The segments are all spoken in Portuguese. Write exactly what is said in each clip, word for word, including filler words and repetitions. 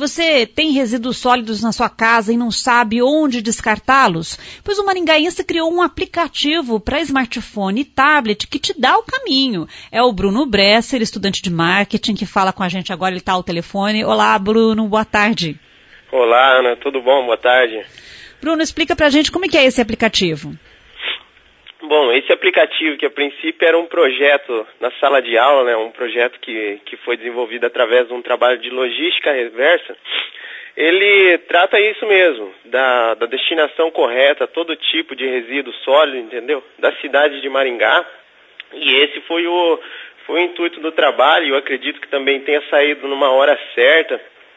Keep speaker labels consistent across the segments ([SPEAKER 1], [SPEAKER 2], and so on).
[SPEAKER 1] Você tem resíduos sólidos na sua casa e não sabe onde descartá-los? Pois o maringaense criou um aplicativo para smartphone e tablet que te dá o caminho. É o Bruno Bresser, estudante de marketing, que fala com a gente agora, ele está ao telefone. Olá, Bruno, boa tarde.
[SPEAKER 2] Olá, Ana, tudo bom? Boa tarde.
[SPEAKER 1] Bruno, explica pra gente como é que é esse aplicativo.
[SPEAKER 2] Bom, esse aplicativo, que a princípio era um projeto na sala de aula, né, um projeto que, que foi desenvolvido através de um trabalho de logística reversa, ele trata isso mesmo, da, da destinação correta, todo tipo de resíduo sólido, entendeu? Da cidade de Maringá. E esse foi o, foi o intuito do trabalho, e eu acredito que também tenha saído numa hora certa,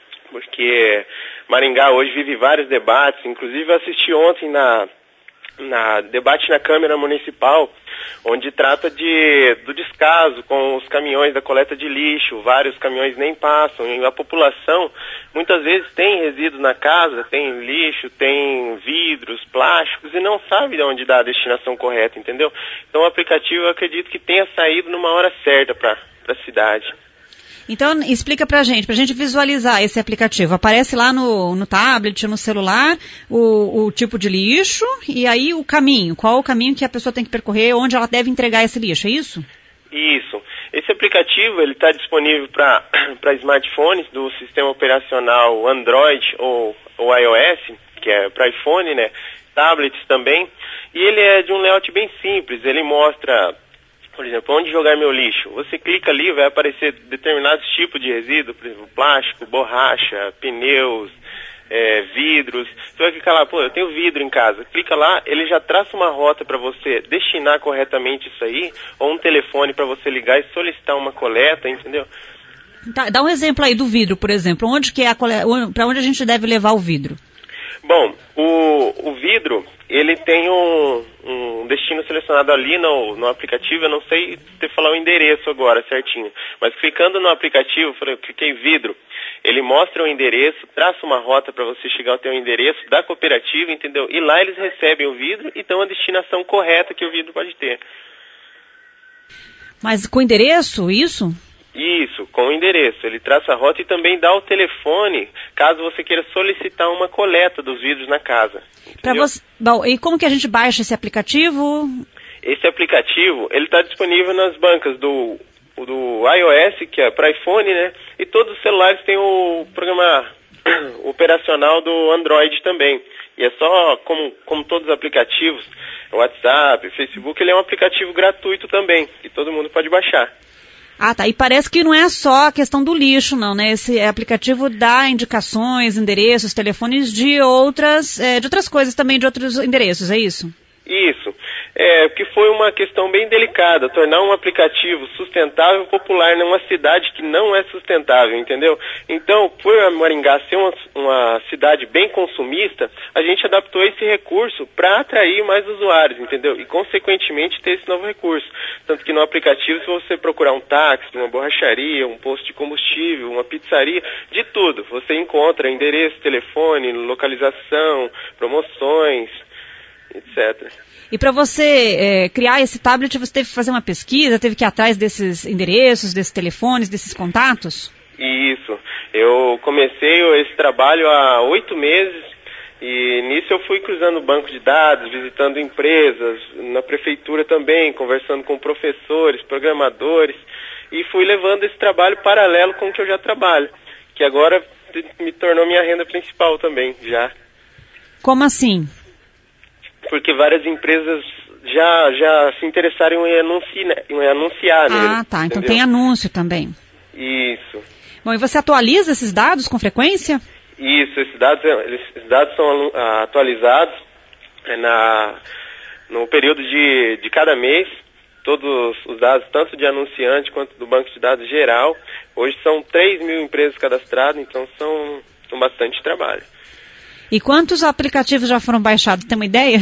[SPEAKER 2] porque Maringá hoje vive vários debates, inclusive eu assisti ontem na, na debate na Câmara Municipal, onde trata de, do descaso com os caminhões da coleta de lixo, vários caminhões nem passam, e a população muitas vezes tem resíduos na casa, tem lixo, tem vidros, plásticos, e não sabe de onde dá a destinação correta, entendeu? Então o aplicativo eu acredito que tenha saído numa hora certa para a cidade.
[SPEAKER 1] Então, explica pra gente, pra gente visualizar esse aplicativo. Aparece lá no, no tablet, no celular, o, o tipo de lixo e aí o caminho. Qual o caminho que a pessoa tem que percorrer, onde ela deve entregar esse lixo, é isso?
[SPEAKER 2] Isso. Esse aplicativo, ele está disponível para para smartphones do sistema operacional Android ou, ou iOS, que é para iPhone, né? Tablets também. E ele é de um layout bem simples. Ele mostra, por exemplo, onde jogar meu lixo. Você clica ali, vai aparecer determinados tipos de resíduo, por exemplo, plástico, borracha, pneus, é, vidros. Você vai clicar lá, pô, eu tenho vidro em casa. Clica lá, ele já traça uma rota para você destinar corretamente isso aí, ou um telefone para você ligar e solicitar uma coleta, entendeu?
[SPEAKER 1] Tá, dá um exemplo aí do vidro, por exemplo. Onde que é a coleta, para onde a gente deve levar o vidro?
[SPEAKER 2] Bom, o, o vidro, ele tem um, um destino selecionado ali no, no aplicativo. Eu não sei te falar o endereço agora certinho, mas clicando no aplicativo, eu cliquei vidro, ele mostra o endereço, traça uma rota para você chegar ao teu endereço da cooperativa, entendeu? E lá eles recebem o vidro e dão a destinação correta que o vidro pode ter.
[SPEAKER 1] Mas com endereço, isso?
[SPEAKER 2] Isso, com o endereço. Ele traça a rota e também dá o telefone, caso você queira solicitar uma coleta dos vidros na casa.
[SPEAKER 1] Pra você... Bom, e como que a gente baixa esse aplicativo?
[SPEAKER 2] Esse aplicativo, ele está disponível nas bancas do, do iOS, que é para iPhone, né? E todos os celulares têm o programa operacional do Android também. E é só, como, como todos os aplicativos, WhatsApp, Facebook, ele é um aplicativo gratuito também, que todo mundo pode baixar.
[SPEAKER 1] Ah, tá. E parece que não é só a questão do lixo, não, né? Esse aplicativo dá indicações, endereços, telefones de outras, é, de outras coisas também, de outros endereços, é isso?
[SPEAKER 2] Isso. É, que foi uma questão bem delicada, tornar um aplicativo sustentável e popular numa cidade que não é sustentável, entendeu? Então, por a Maringá ser uma, uma cidade bem consumista, a gente adaptou esse recurso para atrair mais usuários, entendeu? E, consequentemente, ter esse novo recurso. Tanto que no aplicativo, se você procurar um táxi, uma borracharia, um posto de combustível, uma pizzaria, de tudo, você encontra endereço, telefone, localização, promoções, etcétera.
[SPEAKER 1] E para você é, criar esse tablet, você teve que fazer uma pesquisa, teve que ir atrás desses endereços, desses telefones, desses contatos?
[SPEAKER 2] Isso. Eu comecei esse trabalho há oito meses e nisso eu fui cruzando o banco de dados, visitando empresas, na prefeitura também, conversando com professores, programadores, e fui levando esse trabalho paralelo com o que eu já trabalho, que agora me tornou minha renda principal também, já.
[SPEAKER 1] Como assim?
[SPEAKER 2] Porque várias empresas já, já se interessaram em anunciar, em anunciar né?
[SPEAKER 1] Ah, tá. Então tem anúncio também.
[SPEAKER 2] Isso.
[SPEAKER 1] Bom, e você atualiza esses dados com frequência?
[SPEAKER 2] Isso, esses dados, esses dados são atualizados na, no período de, de cada mês. Todos os dados, tanto de anunciante quanto do banco de dados geral. Hoje são três mil empresas cadastradas, então são, são bastante trabalho.
[SPEAKER 1] E quantos aplicativos já foram baixados? Tem uma ideia?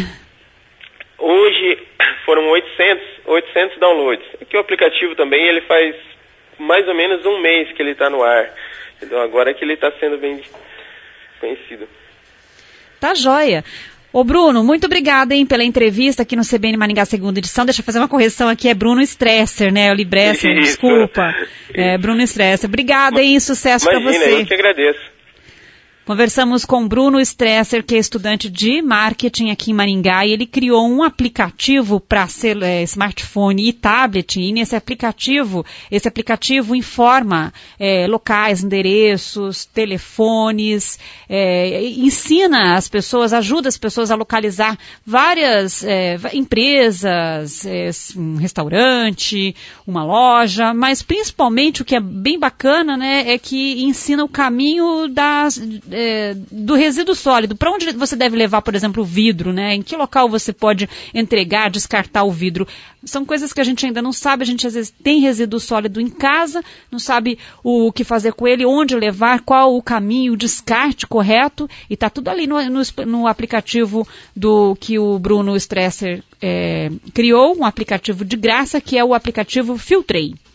[SPEAKER 2] Hoje foram oitocentos, oitocentos downloads. Aqui o aplicativo também, ele faz mais ou menos um mês que ele está no ar. Então agora é que ele está sendo bem conhecido. Tá
[SPEAKER 1] joia. Ô Bruno, muito obrigada, hein, pela entrevista aqui no C B N Maringá segunda edição. Deixa eu fazer uma correção aqui, é Bruno Stresser, né? Eu li Bresser, desculpa. É Bruno Stresser. Obrigada, hein, sucesso para você.
[SPEAKER 2] Imagina, eu que agradeço.
[SPEAKER 1] Conversamos com Bruno Stresser, que é estudante de marketing aqui em Maringá, e ele criou um aplicativo para é, smartphone e tablet, e nesse aplicativo, esse aplicativo informa é, locais, endereços, telefones, é, ensina as pessoas, ajuda as pessoas a localizar várias é, empresas, é, um restaurante, uma loja, mas principalmente o que é bem bacana, né, é que ensina o caminho das É, do resíduo sólido, para onde você deve levar, por exemplo, o vidro, né? Em que local você pode entregar, descartar o vidro. São coisas que a gente ainda não sabe, a gente às vezes tem resíduo sólido em casa, não sabe o que fazer com ele, onde levar, qual o caminho, o descarte correto, e está tudo ali no, no, no aplicativo do que o Bruno Stresser é, criou, um aplicativo de graça, que é o aplicativo Filtrei.